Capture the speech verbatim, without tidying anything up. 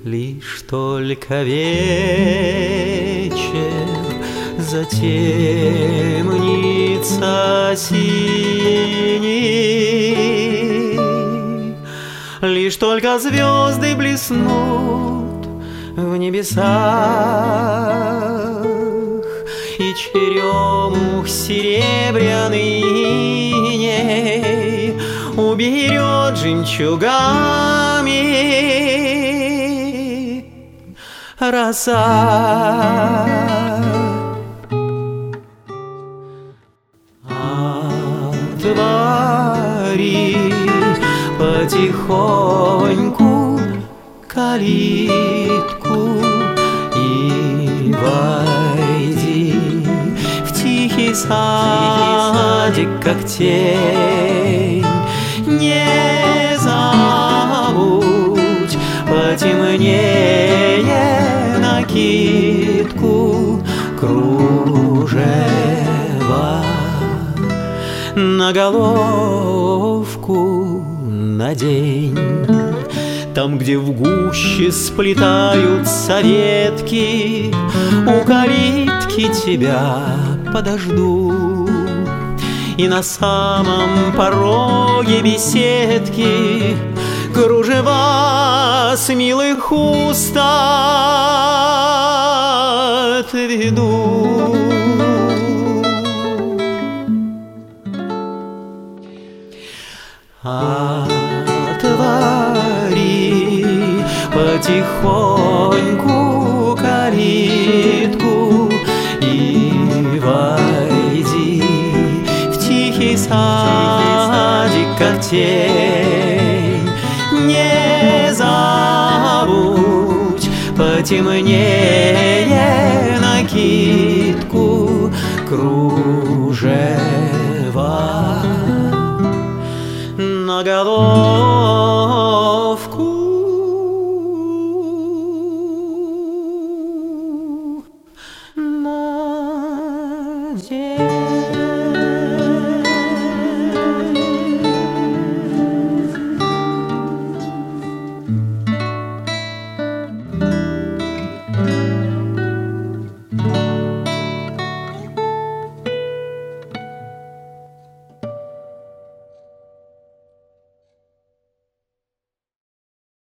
Лишь только вечер затемнится синий, лишь только звезды блеснут в небесах, и черемух серебряный иней уберет жемчугами роса. Отвори потихоньку калитку и войди в тихий садик, как тень. Не забудь потемнее накидку, кружева на головку надень. Там, где в гуще сплетаются ветки, у калитки тебя подожду. И на самом пороге беседки кружева с милых уст отведу. Отвори потихоньку калитку и войди в тихий садик, как тень. Не забудь потемнее накидку, кружева на голову.